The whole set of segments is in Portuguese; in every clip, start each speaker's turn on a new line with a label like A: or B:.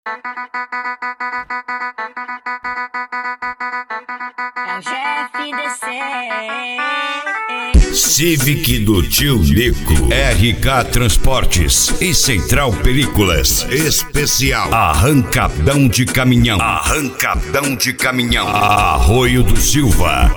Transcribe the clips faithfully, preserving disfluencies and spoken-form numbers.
A: É o G F D C.
B: Civic do Tio Nico, R K Transportes e Central Películas. Especial Arrancadão de Caminhão. Arrancadão de Caminhão. Arroio do Silva.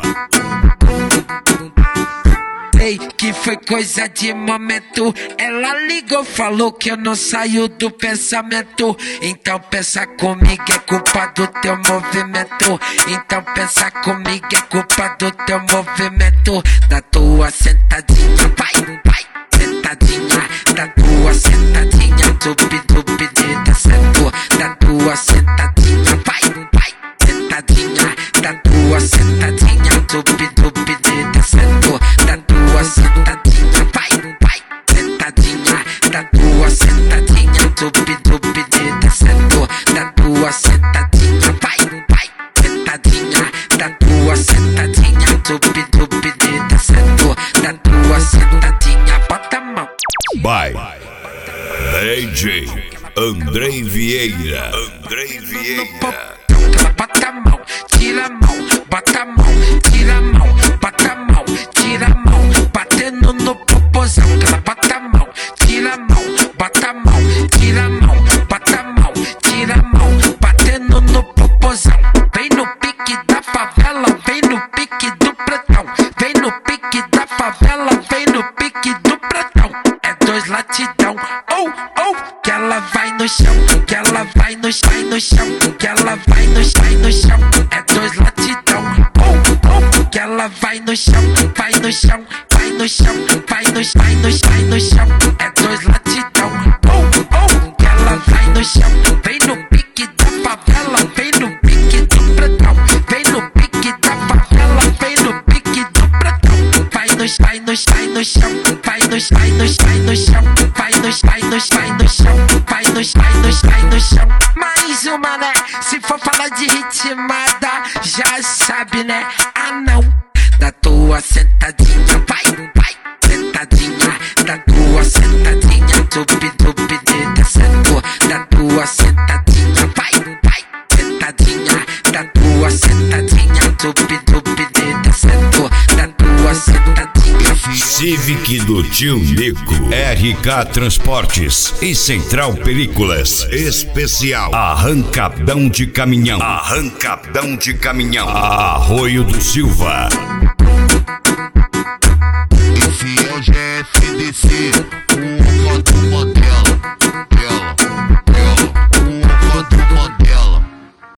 C: Ei, que foi coisa de momento. Ela ligou, falou que eu não saio do pensamento. Então pensa comigo, é culpa do teu movimento. Então pensa comigo, é culpa do teu movimento. Da tua sentadinha, vai, vai, sentadinha. Da tua sentadinha, tubi, tubi, de descendo. Da tua sentadinha, vai, vai, sentadinha. Da tua sentadinha, tubi, tubi, de descendo. Da tua sentadinha, vai, vai, sentadinha. Da tua sentadinha, tubi, tubi, de descendo. Da tua sentadinha, vai, vai, sentadinha. Da tua sentadinha, tubi, tubi, de descendo. Da tua sentadinha, bota a mão.
B: By D J Andrei Vieira. Andrei Vieira.
C: Bota a mão, tira a mão, bota a mão, tira a mão, bota a mão, tira a mão, batendo no popozão. Ela bota a mão, tira a mão, bota a mão, tira a mão, bota a mão, tira a mão, batendo no popozão. Vem no pique da favela, vem no pique do pretão. Vem no pique da favela, vem no pique do pretão. É dois latidão, ou, ou, que ela vai no chão, que ela vai no, vai no chão, que ela vai no, vai no chão. É dois latidão, ou, ou, que ela vai no chão, vai no chão, vai no chão, vai no, vai no, vai no chão. É dois latidão, ou, ou, que ela vai no chão. Vem no pique da favela, vem no pique do pretão. Vem no pique da favela, vem no pique do pretão. Vai no, vai no, vai no chão, vai no, vai no, vai no chão, vai no, vai no, vai no chão, vai no, vai no, vai no chão. Mais uma, né? Se for falar de ritmada, já sabe, né? Ah, não. Da tua sentadinha, vai, vai, sentadinha. Da tua sentadinha, tubi, tubi, de descendo. Da tua sentadinha, vai, vai, sentadinha. Da tua sentadinha, tubi, tubi, de descendo. Da tua sentadinha.
B: Civic do Tio Nico, R K Transportes e Central Películas. Especial Arrancadão de Caminhão. Arrancadão de Caminhão. Arroio do Silva.
D: Esse é o G F D C.